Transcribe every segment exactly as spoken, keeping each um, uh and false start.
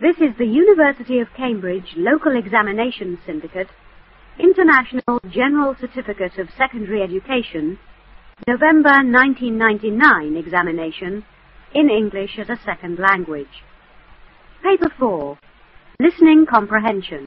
This is the University of Cambridge Local Examination Syndicate, International General Certificate of Secondary Education, November nineteen ninety-nine examination, in English as a second language. Paper four, Listening Comprehension.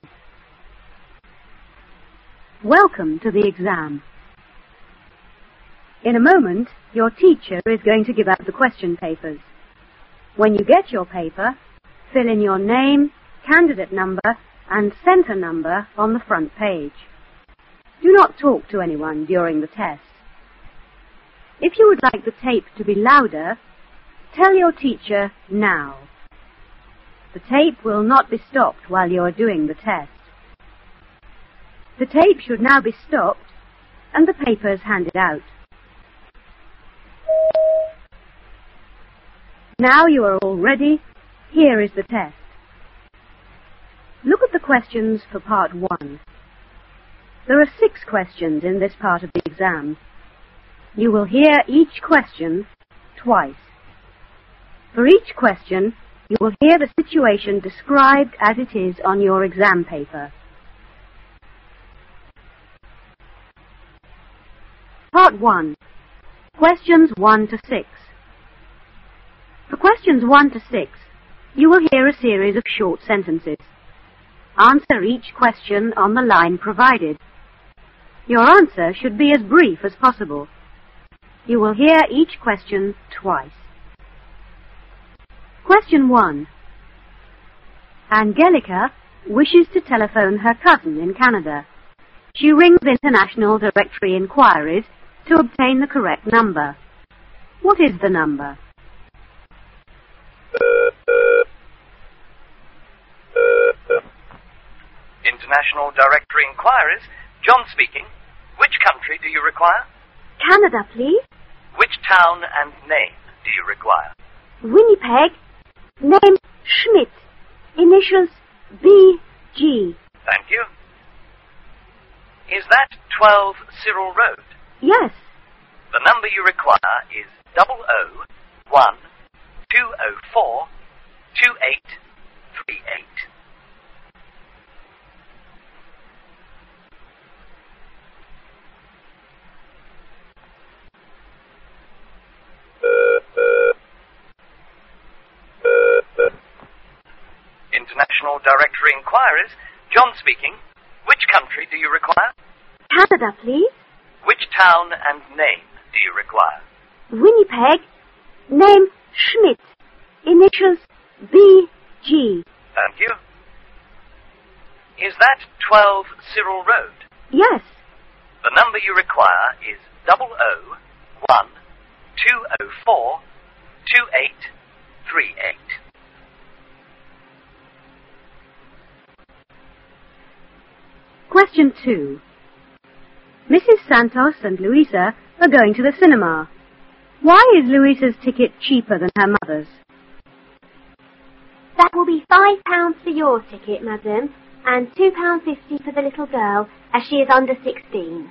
Welcome to the exam. In a moment, your teacher is going to give out the question papers. When you get your paper, fill in your name, candidate number, and centre number on the front page. Do not talk to anyone during the test. If you would like the tape to be louder, tell your teacher now. The tape will not be stopped while you are doing the test. The tape should now be stopped and the papers handed out. Now you are all ready. Here is the test. Look at the questions for part one. There are six questions in this part of the exam. You will hear each question twice. For each question, you will hear the situation described as it is on your exam paper. Part one. Questions one to six. For questions one to six, you will hear a series of short sentences. Answer each question on the line provided. Your answer should be as brief as possible. You will hear each question twice. Question one. Angelica wishes to telephone her cousin in Canada. She rings International Directory Inquiries to obtain the correct number. What is the number? International Directory Inquiries. John speaking. Which country do you require? Canada, please. Which town and name do you require? Winnipeg. Name Schmidt. Initials B G. Thank you. Is that twelve Cyril Road? Yes. The number you require is double O one two O four two eight three eight. International Directory Inquiries. John speaking. Which country do you require? Canada, please. Which town and name do you require? Winnipeg. Name Schmidt. Initials B G. Thank you. Is that twelve Cyril Road? Yes. The number you require is double O one two O four two eight three eight. Question two. Missus Santos and Louisa are going to the cinema. Why is Louisa's ticket cheaper than her mother's? That will be five pounds for your ticket, madam, and two pounds fifty for the little girl, as she is under sixteen.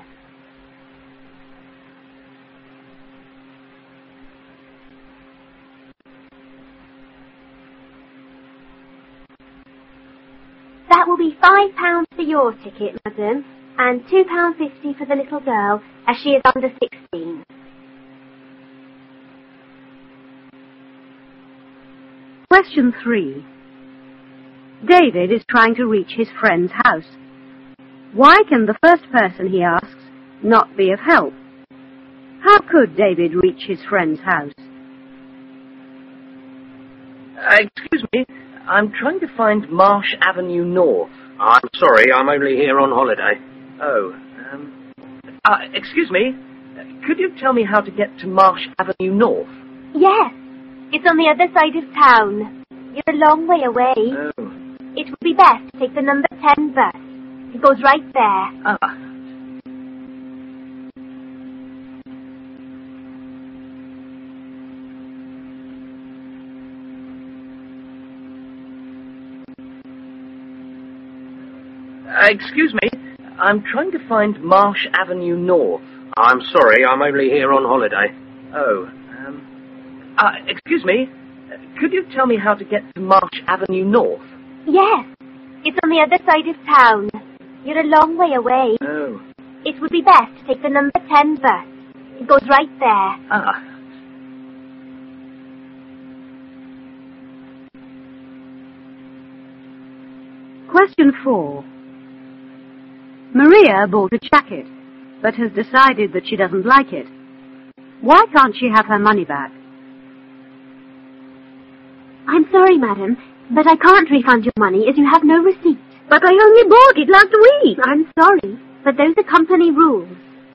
That will be five pounds for your ticket, madam, and two pounds fifty for the little girl, as she is under sixteen. Question three. David is trying to reach his friend's house. Why can the first person he asks not be of help? How could David reach his friend's house? Uh, excuse me, I'm trying to find Marsh Avenue North. I'm sorry, I'm only here on holiday. Oh, um... Uh, excuse me, could you tell me how to get to Marsh Avenue North? Yes, it's on the other side of town. You're a long way away. Oh. It would be best to take the number ten bus. It goes right there. Ah. Uh, excuse me, I'm trying to find Marsh Avenue North. I'm sorry, I'm only here on holiday. Oh, um... Uh, excuse me, could you tell me how to get to Marsh Avenue North? Yes. It's on the other side of town. You're a long way away. Oh. It would be best to take the number ten bus. It goes right there. Ah. Question four. Maria bought a jacket, but has decided that she doesn't like it. Why can't she have her money back? I'm sorry, madam, but I can't refund your money as you have no receipt. But I only bought it last week. I'm sorry, but those are company rules.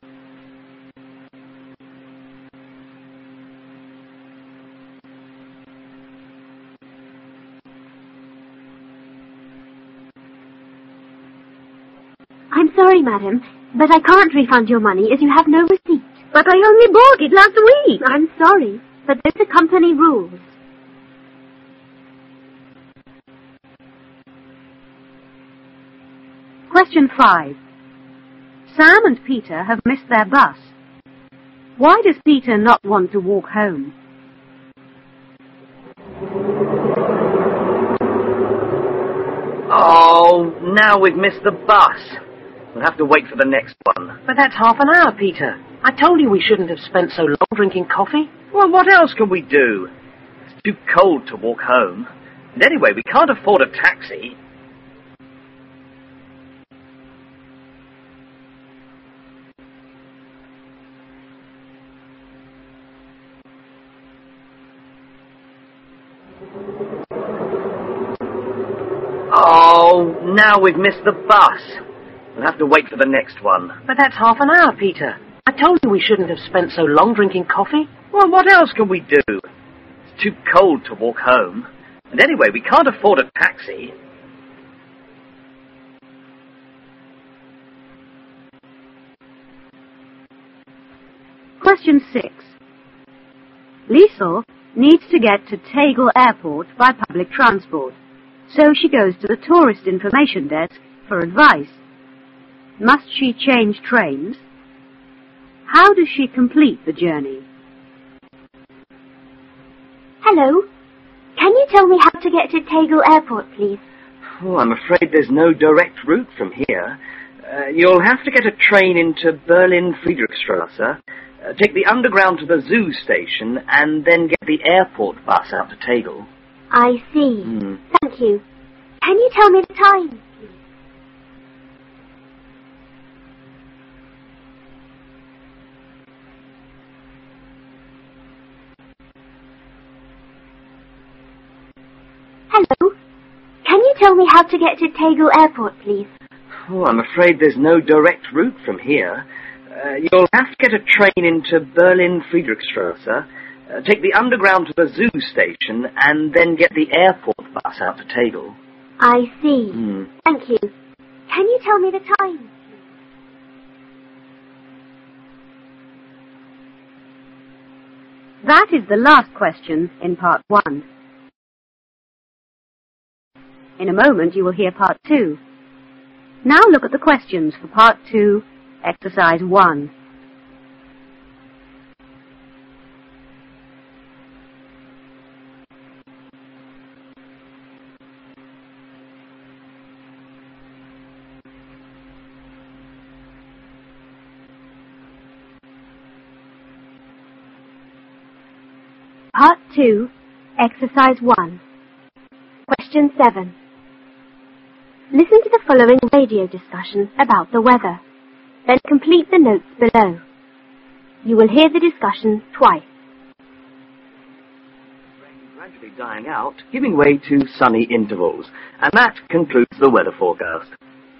I'm sorry, madam, but I can't refund your money as you have no receipt. But I only bought it last week. I'm sorry, but those are company rules. Question five. Sam and Peter have missed their bus. Why does Peter not want to walk home? Oh, now we've missed the bus. We'll have to wait for the next one. But that's half an hour, Peter. I told you we shouldn't have spent so long drinking coffee. Well, what else can we do? It's too cold to walk home. And anyway, we can't afford a taxi. Oh, now we've missed the bus. We'll have to wait for the next one. But that's half an hour, Peter. I told you we shouldn't have spent so long drinking coffee. Well, what else can we do? It's too cold to walk home. And anyway, we can't afford a taxi. Question six. Liesel needs to get to Tegel Airport by public transport, so she goes to the tourist information desk for advice. Must she change trains? How does she complete the journey? Hello. Can you tell me how to get to Tegel Airport, please? Oh, I'm afraid there's no direct route from here. Uh, you'll have to get a train into Berlin Friedrichstrasse, uh, take the underground to the zoo station, and then get the airport bus out to Tegel. I see. Mm. Thank you. Can you tell me the time, please? Hello. Can you tell me how to get to Tegel Airport, please? Oh, I'm afraid there's no direct route from here. Uh, you'll have to get a train into Berlin Friedrichstrasse, uh, take the underground to the zoo station, and then get the airport bus out to Tegel. I see. Mm. Thank you. Can you tell me the time? That is the last question in part one. In a moment you will hear part two. Now look at the questions for part two, exercise one. Part two, exercise one. Question seven. Listen to the following radio discussion about the weather. Then complete the notes below. You will hear the discussion twice. Rain gradually dying out, giving way to sunny intervals. And that concludes the weather forecast.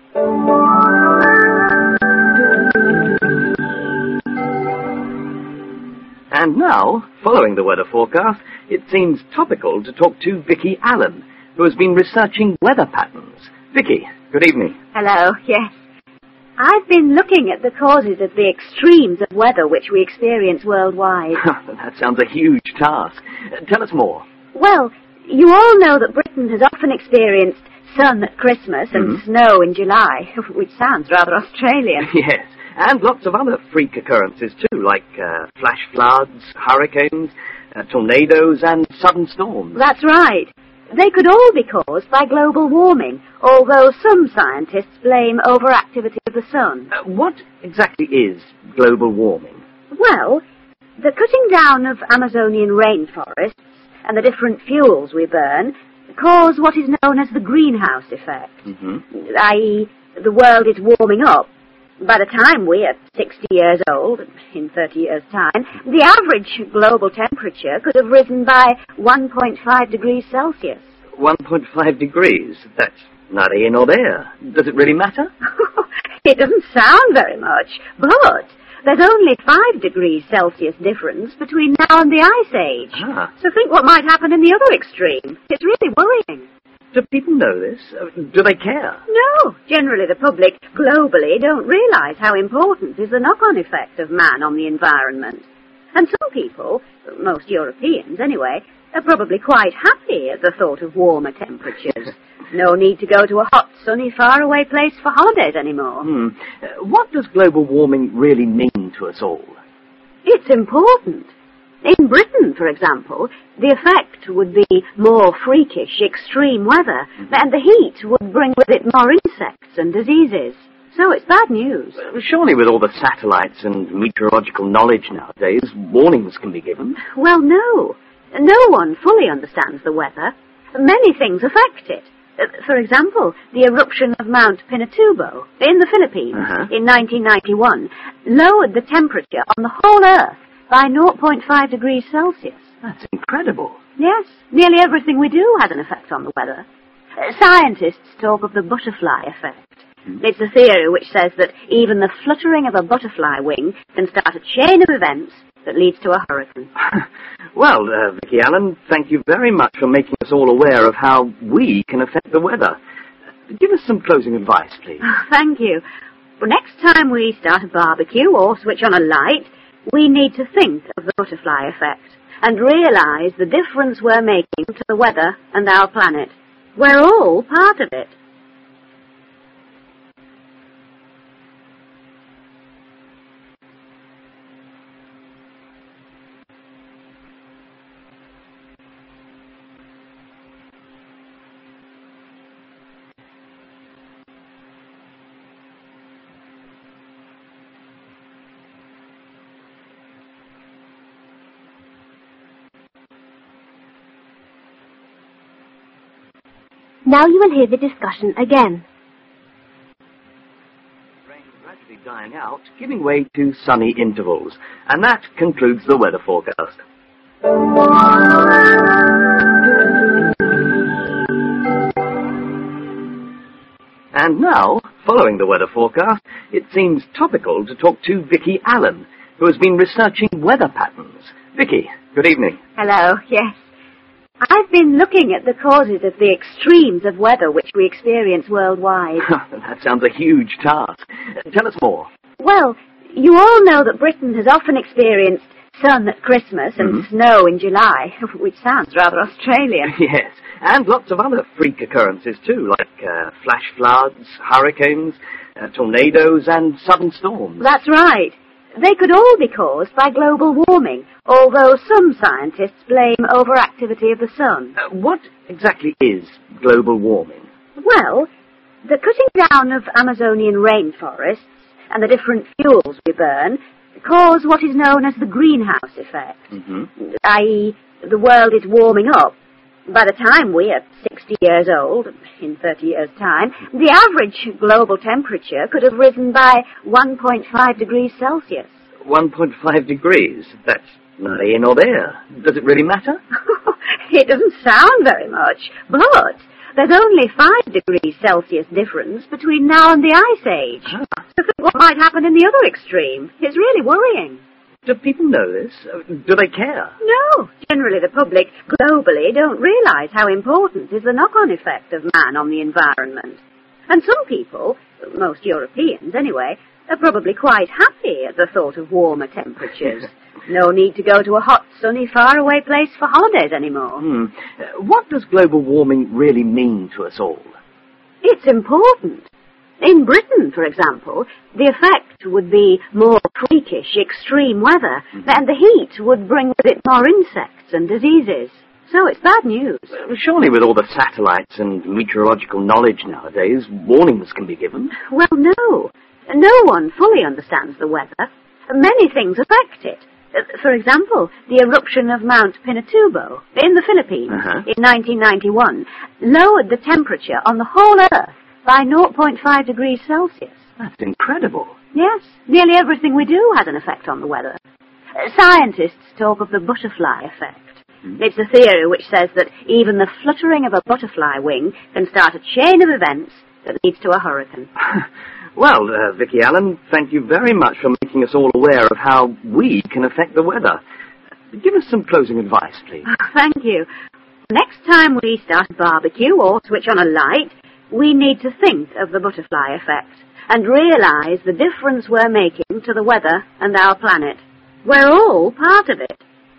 And now, following the weather forecast, it seems topical to talk to Vicky Allen, who has been researching weather patterns. Vicky, good evening. Hello, yes. I've been looking at the causes of the extremes of weather which we experience worldwide. That sounds a huge task. Uh, tell us more. Well, you all know that Britain has often experienced sun at Christmas and Mm-hmm. snow in July, which sounds rather Australian. Yes, and lots of other freak occurrences too, like uh, flash floods, hurricanes, uh, tornadoes, and sudden storms. That's right. They could all be caused by global warming, although some scientists blame overactivity of the sun. Uh, what exactly is global warming? Well, the cutting down of Amazonian rainforests and the different fuels we burn cause what is known as the greenhouse effect, Mm-hmm. that is, the world is warming up. By the time we are sixty years old, in thirty years' time, the average global temperature could have risen by one point five degrees Celsius. one point five degrees? That's neither here nor there. Does it really matter? It doesn't sound very much, but there's only five degrees Celsius difference between now and the Ice Age. Ah. So think what might happen in the other extreme. It's really worrying. Do people know this? Uh, do they care? No, generally the public globally don't realise how important is the knock-on effect of man on the environment. And some people, most Europeans anyway, are probably quite happy at the thought of warmer temperatures. No need to go to a hot, sunny, faraway place for holidays anymore. Hmm. Uh, what does global warming really mean to us all? It's important. In Britain, for example, the effect would be more freakish, extreme weather, and the heat would bring with it more insects and diseases. So it's bad news. Uh, surely with all the satellites and meteorological knowledge nowadays, warnings can be given. Well, no. No one fully understands the weather. Many things affect it. Uh, For example, the eruption of Mount Pinatubo in the Philippines Uh-huh. in nineteen ninety-one lowered the temperature on the whole Earth by zero point five degrees Celsius. That's incredible. Yes, nearly everything we do has an effect on the weather. Uh, scientists talk of the butterfly effect. It's a theory which says that even the fluttering of a butterfly wing can start a chain of events that leads to a hurricane. Well, uh, Vicky Allen, thank you very much for making us all aware of how we can affect the weather. Uh, Give us some closing advice, please. Thank you. Well, next time we start a barbecue or switch on a light, we need to think of the butterfly effect and realise the difference we're making to the weather and our planet. We're all part of it. Now you will hear the discussion again. Rain gradually dying out, giving way to sunny intervals. And that concludes the weather forecast. And now, following the weather forecast, it seems topical to talk to Vicky Allen, who has been researching weather patterns. Vicky, good evening. Hello, yes. I've been looking at the causes of the extremes of weather which we experience worldwide. That sounds a huge task. Tell us more. Well, you all know that Britain has often experienced sun at Christmas and Mhm. snow in July, which sounds rather Australian. Yes, and lots of other freak occurrences too, like uh, flash floods, hurricanes, uh, tornadoes, and sudden storms. That's right. They could all be caused by global warming, although some scientists blame overactivity of the sun. Uh, what exactly is global warming? Well, the cutting down of Amazonian rainforests and the different fuels we burn cause what is known as the greenhouse effect, Mm-hmm. that is, the world is warming up. By the time we are sixty years old, in thirty years' time, the average global temperature could have risen by one point five degrees Celsius. one point five degrees? That's neither here nor there. Does it really matter? It doesn't sound very much, but there's only five degrees Celsius difference between now and the Ice Age. Ah. So think what might happen in the other extreme. It's really worrying. Do people know this? Uh, Do they care? No, generally the public globally don't realise how important is the knock-on effect of man on the environment. And some people, most Europeans anyway, are probably quite happy at the thought of warmer temperatures. No need to go to a hot, sunny, faraway place for holidays anymore. Hmm. Uh, what does global warming really mean to us all? It's important. In Britain, for example, the effect would be more freakish, extreme weather, and the heat would bring with it more insects and diseases. So it's bad news. Well, surely with all the satellites and meteorological knowledge nowadays, warnings can be given. Well, no. No one fully understands the weather. Many things affect it. Uh, For example, the eruption of Mount Pinatubo in the Philippines Uh-huh. in nineteen ninety-one lowered the temperature on the whole Earth by zero point five degrees Celsius. That's incredible. Yes, nearly everything we do has an effect on the weather. Uh, Scientists talk of the butterfly effect. It's a theory which says that even the fluttering of a butterfly wing can start a chain of events that leads to a hurricane. Well, uh, Vicky Allen, thank you very much for making us all aware of how we can affect the weather. Give us some closing advice, please. Oh, thank you. Next time we start a barbecue or switch on a light, we need to think of the butterfly effect and realize the difference we're making to the weather and our planet. We're all part of it.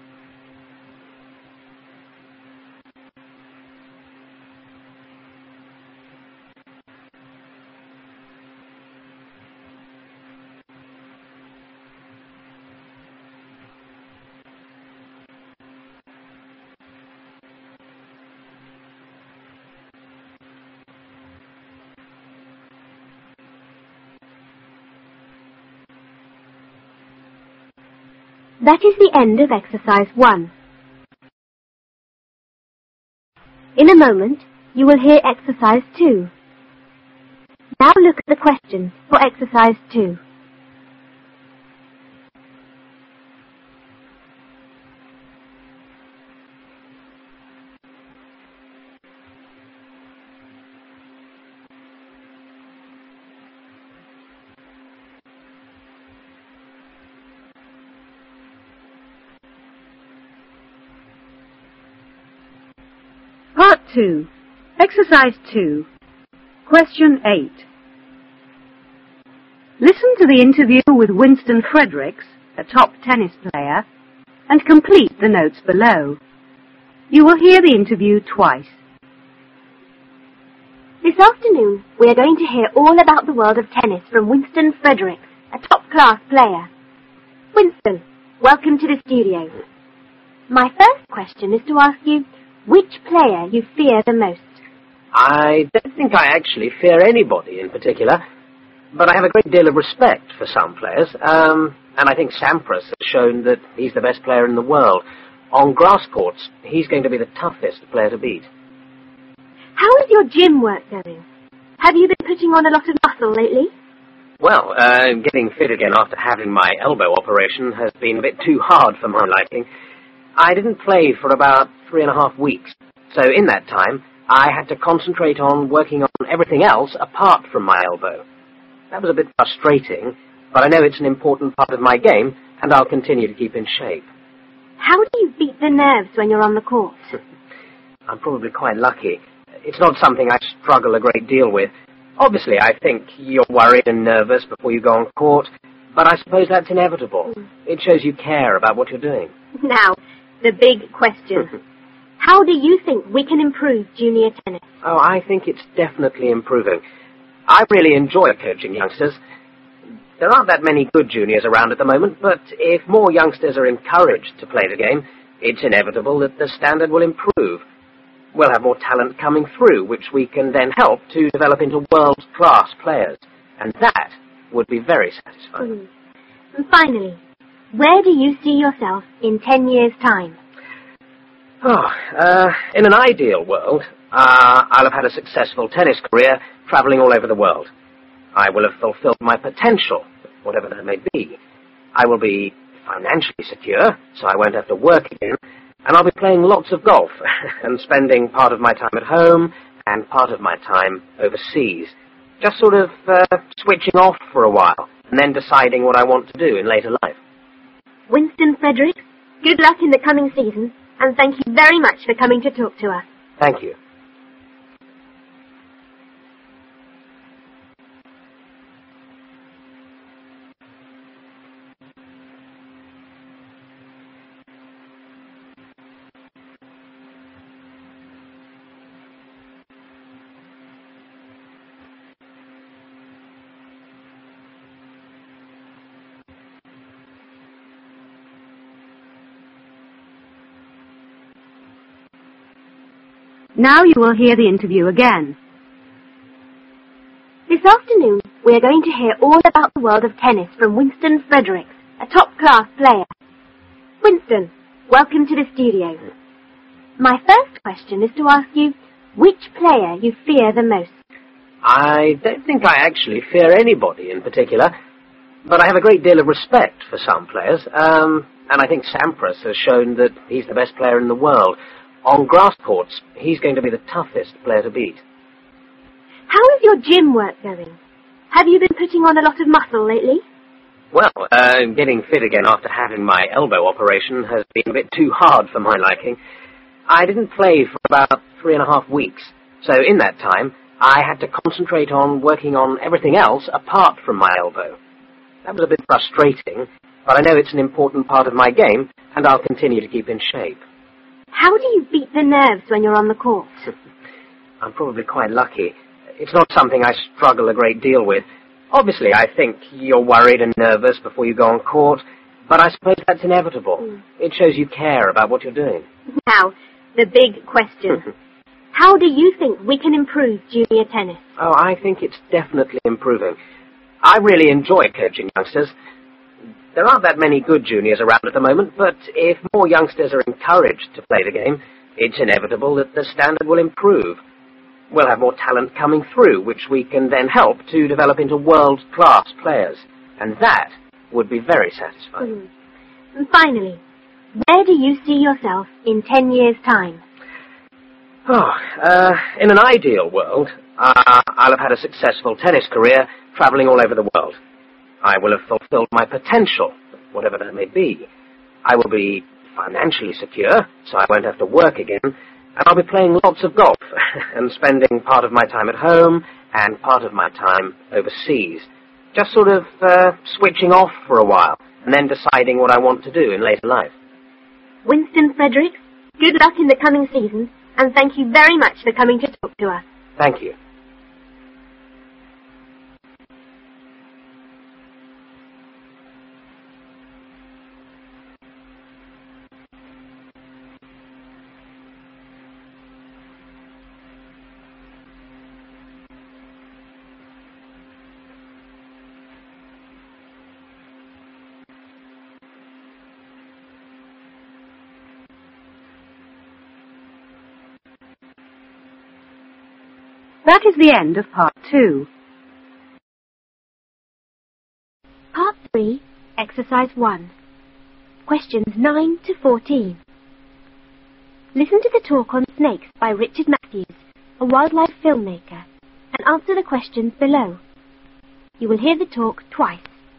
That is the end of exercise one. In a moment, you will hear exercise two. Now look at the questions for exercise two. Part two. Exercise two. Question eight. Listen to the interview with Winston Fredericks, a top tennis player, and complete the notes below. You will hear the interview twice. This afternoon, we are going to hear all about the world of tennis from Winston Fredericks, a top-class player. Winston, welcome to the studio. My first question is to ask you, which player you fear the most? I don't think I actually fear anybody in particular, but I have a great deal of respect for some players, um, and I think Sampras has shown that he's the best player in the world. On grass courts, he's going to be the toughest player to beat. How is your gym work going? Have you been putting on a lot of muscle lately? Well, uh, getting fit again after having my elbow operation has been a bit too hard for my liking. I didn't play for about three and a half weeks, so in that time, I had to concentrate on working on everything else apart from my elbow. That was a bit frustrating, but I know it's an important part of my game, and I'll continue to keep in shape. How do you beat the nerves when you're on the court? I'm probably quite lucky. It's not something I struggle a great deal with. Obviously, I think you're worried and nervous before you go on court, but I suppose that's inevitable. Mm. It shows you care about what you're doing. Now, the big question. How do you think we can improve junior tennis? Oh, I think it's definitely improving. I really enjoy coaching youngsters. There aren't that many good juniors around at the moment, but if more youngsters are encouraged to play the game, it's inevitable that the standard will improve. We'll have more talent coming through, which we can then help to develop into world-class players. And that would be very satisfying. Mm. And finally, where do you see yourself in ten years' time? Oh, uh, in an ideal world, uh, I'll have had a successful tennis career traveling all over the world. I will have fulfilled my potential, whatever that may be. I will be financially secure, so I won't have to work again, and I'll be playing lots of golf and spending part of my time at home and part of my time overseas. Just sort of uh, switching off for a while and then deciding what I want to do in later life. Winston Fredericks, good luck in the coming season, and thank you very much for coming to talk to us. Thank you. Now you will hear the interview again. This afternoon, we are going to hear all about the world of tennis from Winston Fredericks, a top-class player. Winston, welcome to the studio. My first question is to ask you which player you fear the most. I don't think I actually fear anybody in particular, but I have a great deal of respect for some players, um, and I think Sampras has shown that he's the best player in the world. On grass courts, he's going to be the toughest player to beat. How is your gym work going? Have you been putting on a lot of muscle lately? Well, uh, getting fit again after having my elbow operation has been a bit too hard for my liking. I didn't play for about three and a half weeks, so in that time, I had to concentrate on working on everything else apart from my elbow. That was a bit frustrating, but I know it's an important part of my game, and I'll continue to keep in shape. How do you beat the nerves when you're on the court? I'm probably quite lucky. It's not something I struggle a great deal with. Obviously, I think you're worried and nervous before you go on court, but I suppose that's inevitable. Mm. It shows you care about what you're doing. Now, the big question. How do you think we can improve junior tennis? Oh, I think it's definitely improving. I really enjoy coaching youngsters. There aren't that many good juniors around at the moment, but if more youngsters are encouraged to play the game, it's inevitable that the standard will improve. We'll have more talent coming through, which we can then help to develop into world-class players. And that would be very satisfying. Mm. And finally, where do you see yourself in ten years' time? Oh, uh, in an ideal world, uh, I'll have had a successful tennis career traveling all over the world. I will have fulfilled my potential, whatever that may be. I will be financially secure, so I won't have to work again. And I'll be playing lots of golf and spending part of my time at home and part of my time overseas. Just sort of uh, switching off for a while and then deciding what I want to do in later life. Winston Fredericks, good luck in the coming season, and thank you very much for coming to talk to us. Thank you. That is the end of part two. Part three, exercise one. Questions nine to fourteen. Listen to the talk on snakes by Richard Matthews, a wildlife filmmaker, and answer the questions below. You will hear the talk twice.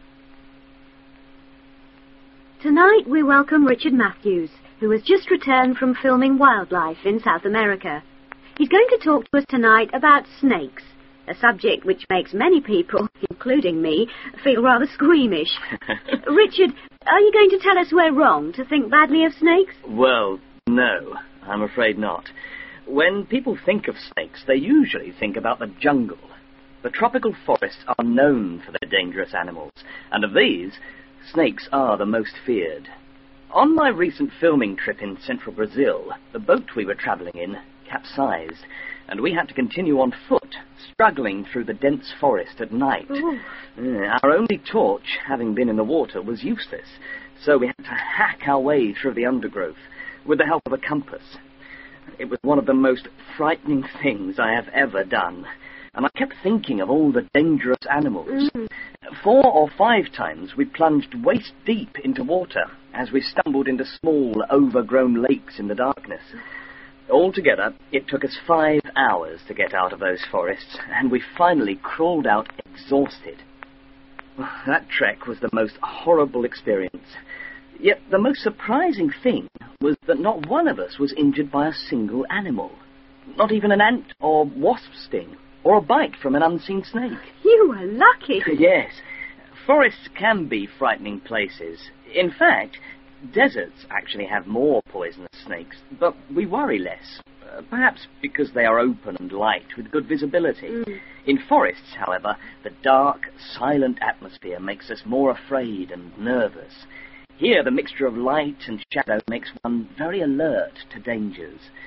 Tonight we welcome Richard Matthews, who has just returned from filming wildlife in South America. He's going to talk to us tonight about snakes, a subject which makes many people, including me, feel rather squeamish. Richard, are you going to tell us we're wrong to think badly of snakes? Well, no, I'm afraid not. When people think of snakes, they usually think about the jungle. The tropical forests are known for their dangerous animals, and of these, snakes are the most feared. On my recent filming trip in central Brazil, the boat we were travelling in capsized, and we had to continue on foot, struggling through the dense forest at night. Uh, our only torch, having been in the water, was useless, so we had to hack our way through the undergrowth with the help of a compass. It was one of the most frightening things I have ever done, and I kept thinking of all the dangerous animals. Mm. Four or five times we plunged waist deep into water as we stumbled into small, overgrown lakes in the darkness. Altogether, it took us five hours to get out of those forests, and we finally crawled out exhausted. That trek was the most horrible experience. Yet the most surprising thing was that not one of us was injured by a single animal. Not even an ant or wasp sting, or a bite from an unseen snake. You were lucky. Yes. Forests can be frightening places. In fact, deserts actually have more poisonous snakes, but we worry less, uh, perhaps because they are open and light with good visibility. Mm. In forests, however, the dark, silent atmosphere makes us more afraid and nervous. Here, the mixture of light and shadow makes one very alert to dangers.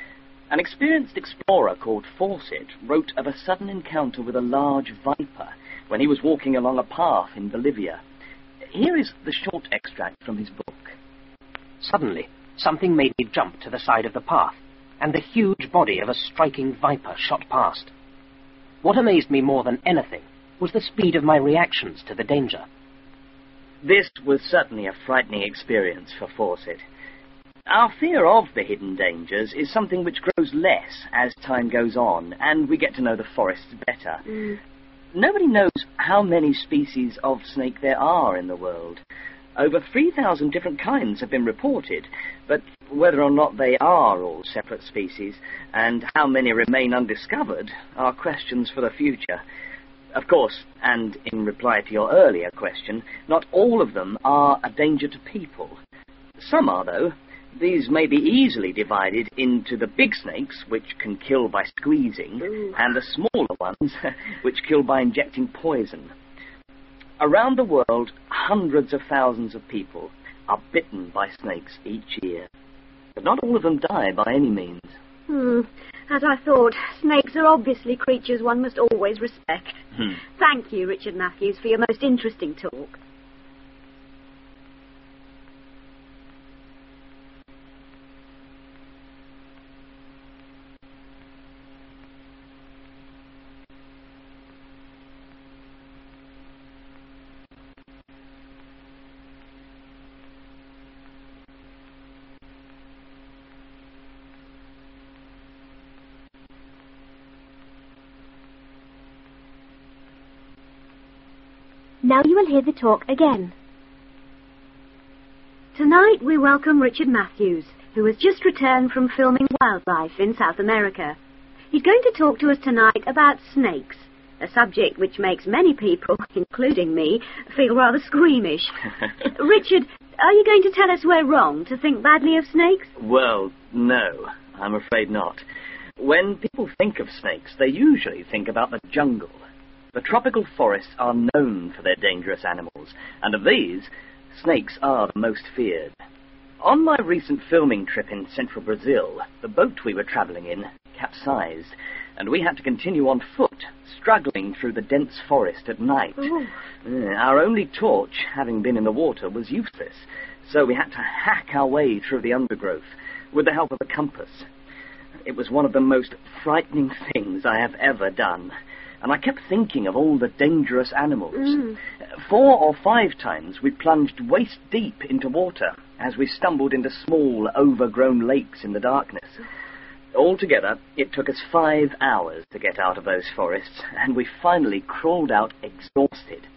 An experienced explorer called Fawcett wrote of a sudden encounter with a large viper when he was walking along a path in Bolivia. Here is the short extract from his book. Suddenly, something made me jump to the side of the path, and the huge body of a striking viper shot past. What amazed me more than anything was the speed of my reactions to the danger. This was certainly a frightening experience for Fawcett. Our fear of the hidden dangers is something which grows less as time goes on, and we get to know the forests better. Mm. Nobody knows how many species of snake there are in the world. Over three thousand different kinds have been reported, but whether or not they are all separate species, and how many remain undiscovered, are questions for the future. Of course, and in reply to your earlier question, not all of them are a danger to people. Some are, though. These may be easily divided into the big snakes, which can kill by squeezing, Ooh. and the smaller ones, which kill by injecting poison. Around the world, hundreds of thousands of people are bitten by snakes each year. But not all of them die by any means. Hmm. As I thought, snakes are obviously creatures one must always respect. Hmm. Thank you, Richard Matthews, for your most interesting talk. Now you will hear the talk again. Tonight we welcome Richard Matthews, who has just returned from filming wildlife in South America. He's going to talk to us tonight about snakes, a subject which makes many people, including me, feel rather squeamish. Richard, are you going to tell us we're wrong to think badly of snakes? Well, no, I'm afraid not. When people think of snakes, they usually think about the jungle. The tropical forests are known for their dangerous animals, and of these, snakes are the most feared. On my recent filming trip in central Brazil, the boat we were travelling in capsized, and we had to continue on foot, struggling through the dense forest at night. Ooh. Uh, Our only torch, having been in the water, was useless, so we had to hack our way through the undergrowth with the help of a compass. It was one of the most frightening things I have ever done. And I kept thinking of all the dangerous animals. Mm. Four or five times we plunged waist deep into water as we stumbled into small, overgrown lakes in the darkness. Altogether, it took us five hours to get out of those forests, and we finally crawled out exhausted.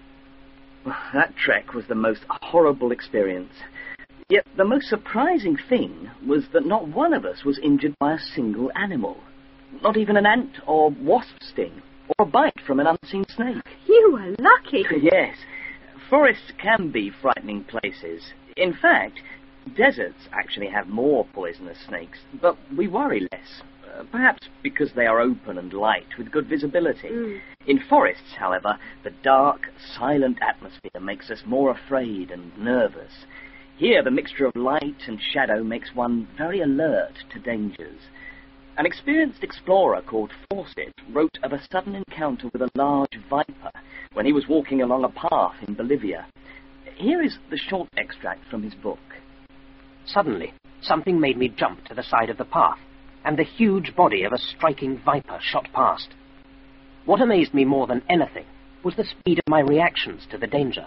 That trek was the most horrible experience. Yet the most surprising thing was that not one of us was injured by a single animal. Not even an ant or wasp sting, or a bite from an unseen snake. You were lucky. Yes, forests can be frightening places. In fact, deserts actually have more poisonous snakes, but we worry less, uh, perhaps because they are open and light with good visibility. Mm. In forests, however, the dark, silent atmosphere makes us more afraid and nervous. Here, the mixture of light and shadow makes one very alert to dangers. An experienced explorer called Fawcett wrote of a sudden encounter with a large viper when he was walking along a path in Bolivia. Here is the short extract from his book. Suddenly, something made me jump to the side of the path, and the huge body of a striking viper shot past. What amazed me more than anything was the speed of my reactions to the danger.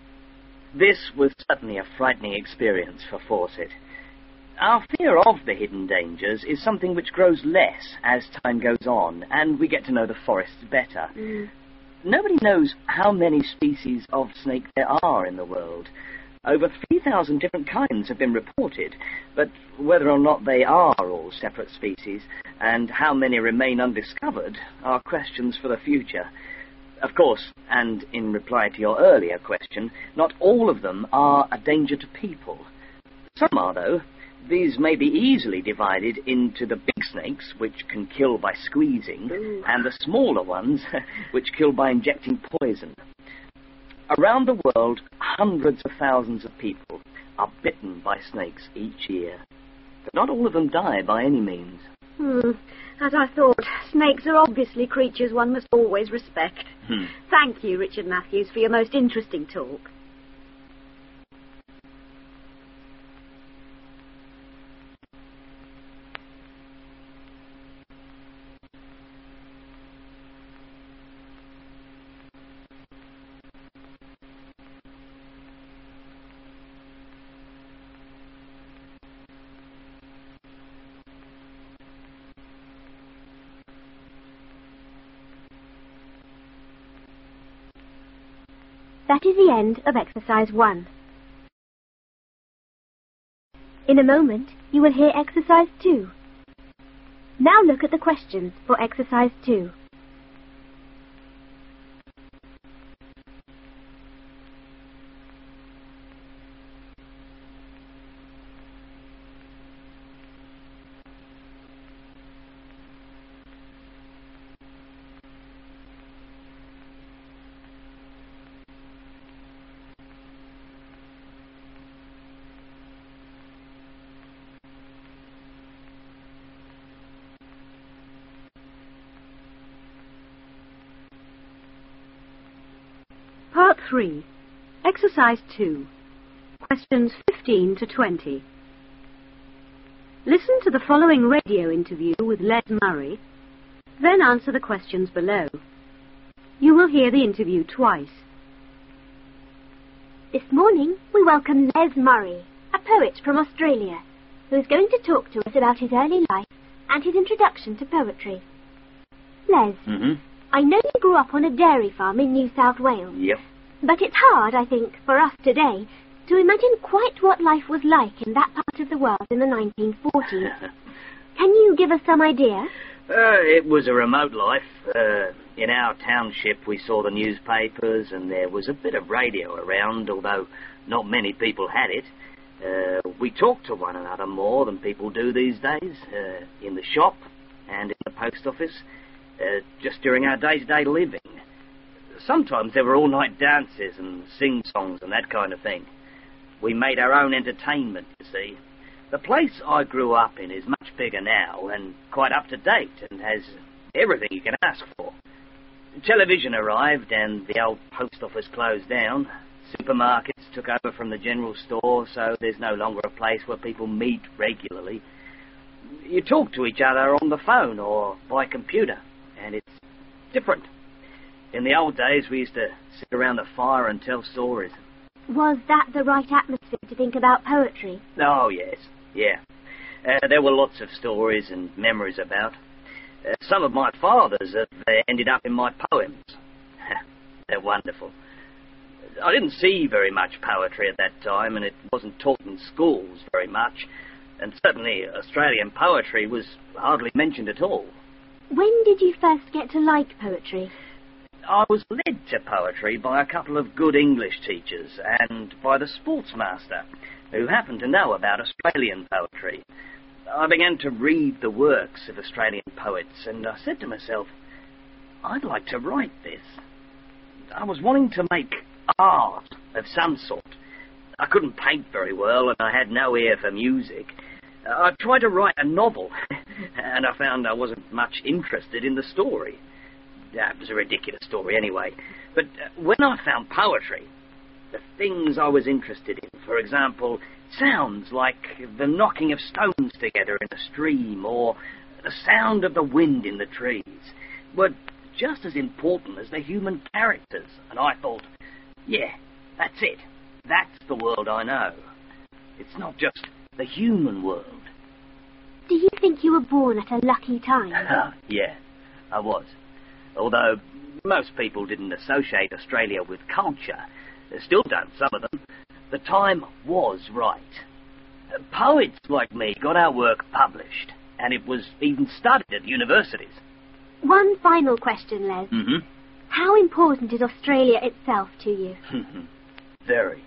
This was certainly a frightening experience for Fawcett. Our fear of the hidden dangers is something which grows less as time goes on, and we get to know the forests better. Mm. Nobody knows how many species of snake there are in the world. Over three thousand different kinds have been reported, but whether or not they are all separate species, and how many remain undiscovered, are questions for the future. Of course, and in reply to your earlier question, not all of them are a danger to people. Some are, though. These may be easily divided into the big snakes, which can kill by squeezing, Ooh. and the smaller ones, which kill by injecting poison. Around the world, hundreds of thousands of people are bitten by snakes each year. But not all of them die by any means. Hmm. As I thought, snakes are obviously creatures one must always respect. Hmm. Thank you, Richard Matthews, for your most interesting talk. That is the end of exercise one. In a moment, you will hear exercise two. Now look at the questions for exercise two. Part three. Exercise two. Questions fifteen to twenty. Listen to the following radio interview with Les Murray, then answer the questions below. You will hear the interview twice. This morning, we welcome Les Murray, a poet from Australia, who is going to talk to us about his early life and his introduction to poetry. Les, Mm-hmm. I know you grew up on a dairy farm in New South Wales. Yep. But it's hard, I think, for us today to imagine quite what life was like in that part of the world in the nineteen forties. Can you give us some idea? Uh, it was a remote life. Uh, in our township, we saw the newspapers, and there was a bit of radio around, although not many people had it. Uh, we talked to one another more than people do these days, uh, in the shop and in the post office, uh, just during our day-to-day living. Sometimes there were all-night dances and sing-songs and that kind of thing. We made our own entertainment, you see. The place I grew up in is much bigger now and quite up-to-date and has everything you can ask for. Television arrived and the old post office closed down. Supermarkets took over from the general store, so there's no longer a place where people meet regularly. You talk to each other on the phone or by computer, and it's different. In the old days, we used to sit around the fire and tell stories. Was that the right atmosphere to think about poetry? Oh, yes, yeah. Uh, there were lots of stories and memories about. Uh, some of my father's have uh, ended up in my poems. They're wonderful. I didn't see very much poetry at that time, and it wasn't taught in schools very much, and certainly Australian poetry was hardly mentioned at all. When did you first get to like poetry? I was led to poetry by a couple of good English teachers and by the sportsmaster, who happened to know about Australian poetry. I began to read the works of Australian poets, and I said to myself, I'd like to write this. I was wanting to make art of some sort. I couldn't paint very well, and I had no ear for music. I tried to write a novel, and I found I wasn't much interested in the story. That was a ridiculous story anyway. But uh, when I found poetry, the things I was interested in, for example, sounds like the knocking of stones together in a stream or the sound of the wind in the trees, were just as important as the human characters. And I thought, yeah, that's it. That's the world I know. It's not just the human world. Do you think you were born at a lucky time? Yeah, I was. Although most people didn't associate Australia with culture, they still don't, some of them, the time was right. Poets like me got our work published, and it was even studied at universities. One final question, Les. Mm-hmm. How important is Australia itself to you? Very.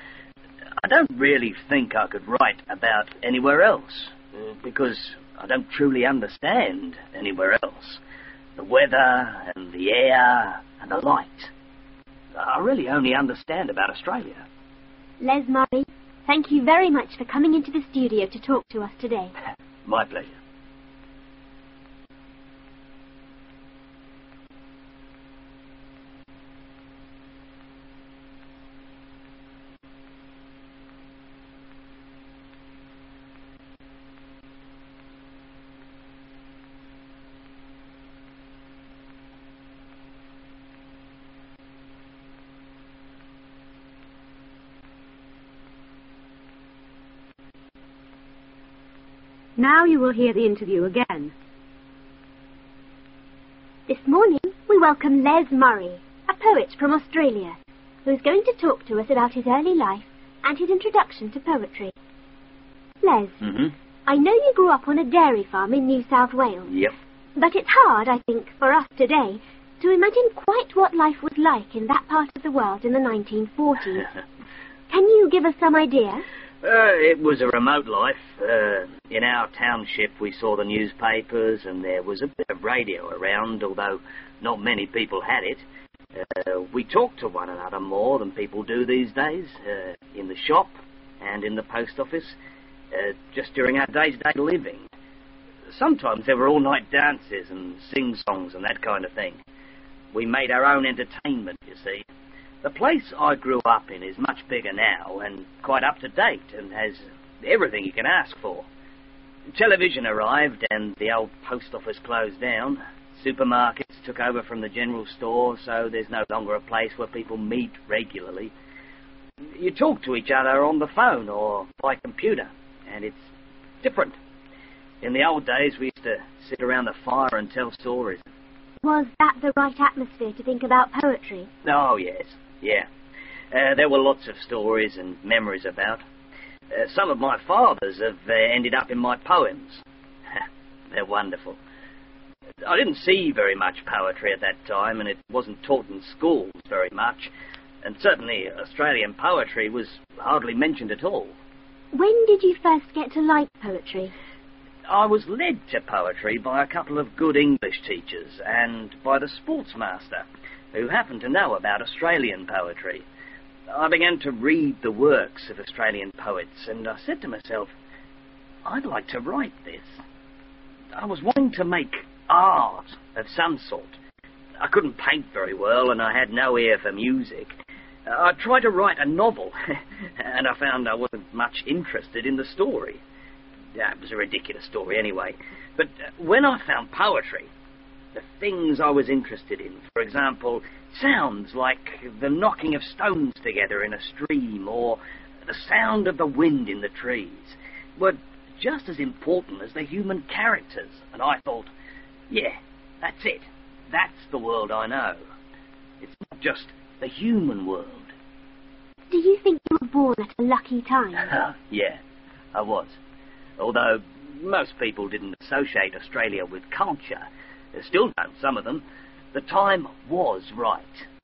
I don't really think I could write about anywhere else, uh, because I don't truly understand anywhere else. The weather and the air and the light. I really only understand about Australia. Les Murray, thank you very much for coming into the studio to talk to us today. My pleasure. Now you will hear the interview again. This morning we welcome Les Murray, a poet from Australia, who is going to talk to us about his early life and his introduction to poetry. Les, Mm-hmm. I know you grew up on a dairy farm in New South Wales. Yep. But it's hard, I think, for us today to imagine quite what life was like in that part of the world in the nineteen forties. Can you give us some idea? Uh, it was a remote life. Uh, in our township, we saw the newspapers, and there was a bit of radio around, although not many people had it. Uh, we talked to one another more than people do these days, uh, in the shop and in the post office, uh, just during our day-to-day living. Sometimes there were all-night dances and sing-songs and that kind of thing. We made our own entertainment, you see. The place I grew up in is much bigger now and quite up-to-date and has everything you can ask for. Television arrived and the old post office closed down. Supermarkets took over from the general store, so there's no longer a place where people meet regularly. You talk to each other on the phone or by computer, and it's different. In the old days, we used to sit around the fire and tell stories. Was that the right atmosphere to think about poetry? Oh, yes, yeah. Uh, there were lots of stories and memories about. Uh, some of my father's have uh, ended up in my poems. They're wonderful. I didn't see very much poetry at that time, and it wasn't taught in schools very much. And certainly Australian poetry was hardly mentioned at all. When did you first get to like poetry? I was led to poetry by a couple of good English teachers and by the sportsmaster, who happened to know about Australian poetry. I began to read the works of Australian poets, and I said to myself, I'd like to write this. I was wanting to make art of some sort. I couldn't paint very well, and I had no ear for music. I tried to write a novel, and I found I wasn't much interested in the story. Yeah, it was a ridiculous story anyway. But uh, when I found poetry, the things I was interested in, for example, sounds like the knocking of stones together in a stream or the sound of the wind in the trees, were just as important as the human characters. And I thought, yeah, that's it. That's the world I know. It's not just the human world. Do you think you were born at a lucky time? Yeah, I was. Although most people didn't associate Australia with culture, still don't, some of them, the time was right.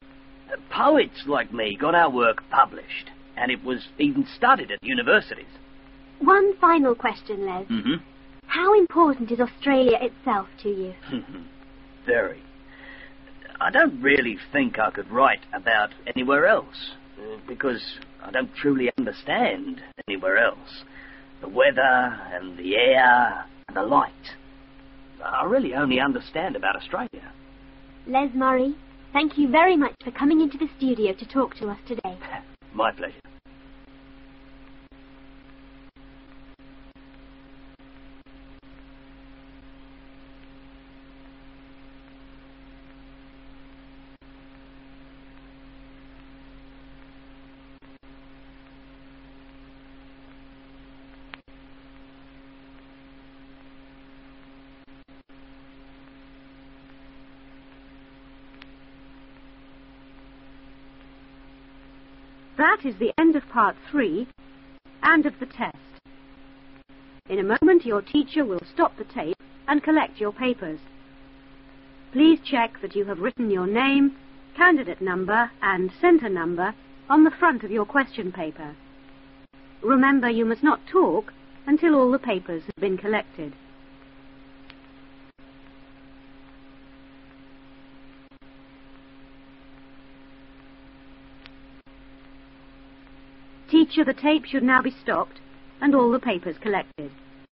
Poets like me got our work published, and it was even studied at universities. One final question, Les. Mm-hmm. How important is Australia itself to you? Very. I don't really think I could write about anywhere else, uh, because I don't truly understand anywhere else. The weather and the air and the light. I really only understand about Australia. Les Murray, thank you very much for coming into the studio to talk to us today. My pleasure. That is the end of part three and of the test. In a moment, your teacher will stop the tape and collect your papers. Please check that you have written your name, candidate number, and centre number on the front of your question paper. Remember, you must not talk until all the papers have been collected. Teacher, the tape should now be stopped and all the papers collected.